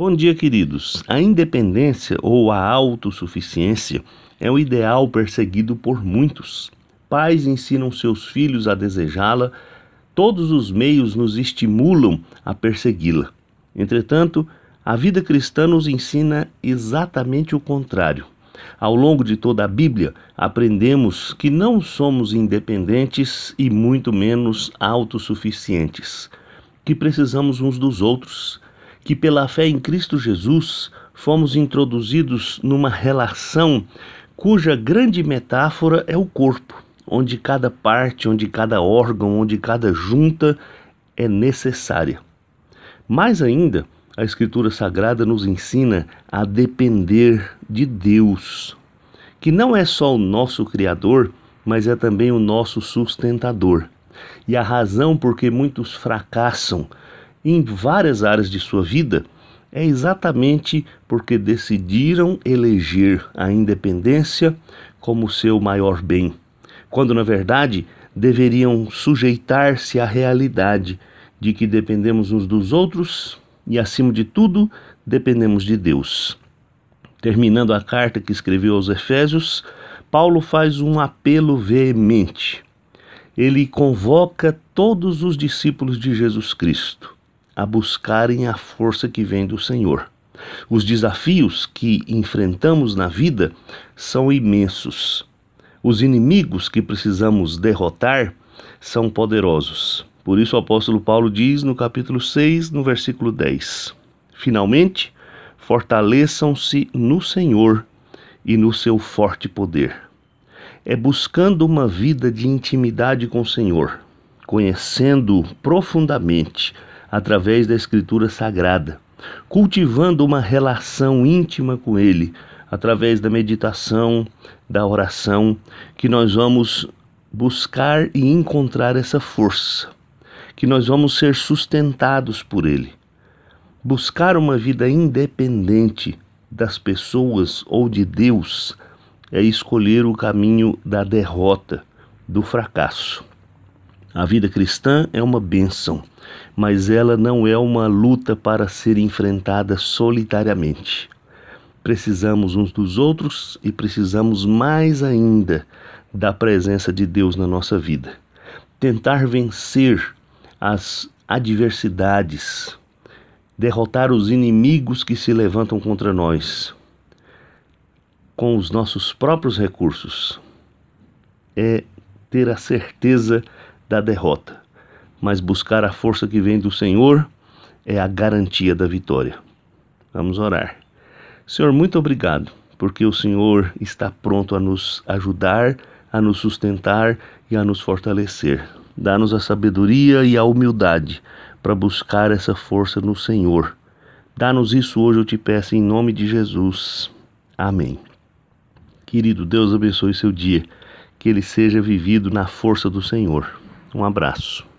Bom dia, queridos. A independência ou a autossuficiência é o ideal perseguido por muitos. Pais ensinam seus filhos a desejá-la, todos os meios nos estimulam a persegui-la. Entretanto, a vida cristã nos ensina exatamente o contrário. Ao longo de toda a Bíblia, aprendemos que não somos independentes e muito menos autossuficientes, que precisamos uns dos outros, que pela fé em Cristo Jesus fomos introduzidos numa relação cuja grande metáfora é o corpo, onde cada parte, onde cada órgão, onde cada junta é necessária. Mais ainda, a Escritura Sagrada nos ensina a depender de Deus, que não é só o nosso Criador, mas é também o nosso sustentador. E a razão por que muitos fracassam em várias áreas de sua vida é exatamente porque decidiram eleger a independência como seu maior bem, quando na verdade deveriam sujeitar-se à realidade de que dependemos uns dos outros e, acima de tudo, dependemos de Deus. Terminando a carta que escreveu aos Efésios, Paulo faz um apelo veemente. Ele convoca todos os discípulos de Jesus Cristo a buscarem a força que vem do Senhor. Os desafios que enfrentamos na vida são imensos. Os inimigos que precisamos derrotar são poderosos. Por isso o apóstolo Paulo diz no capítulo 6, no versículo 10: Finalmente, fortaleçam-se no Senhor e no seu forte poder. É buscando uma vida de intimidade com o Senhor, conhecendo-o profundamente através da Escritura Sagrada, cultivando uma relação íntima com Ele, através da meditação, da oração, que nós vamos buscar e encontrar essa força, que nós vamos ser sustentados por Ele. Buscar uma vida independente das pessoas ou de Deus é escolher o caminho da derrota, do fracasso. A vida cristã é uma bênção, mas ela não é uma luta para ser enfrentada solitariamente. Precisamos uns dos outros e precisamos mais ainda da presença de Deus na nossa vida. Tentar vencer as adversidades, derrotar os inimigos que se levantam contra nós com os nossos próprios recursos é ter a certeza da derrota, mas buscar a força que vem do Senhor é a garantia da vitória. Vamos orar. Senhor, muito obrigado, porque o Senhor está pronto a nos ajudar, a nos sustentar e a nos fortalecer. Dá-nos a sabedoria e a humildade para buscar essa força no Senhor. Dá-nos isso hoje, eu te peço, em nome de Jesus. Amém. Querido, Deus abençoe seu dia, que ele seja vivido na força do Senhor. Um abraço.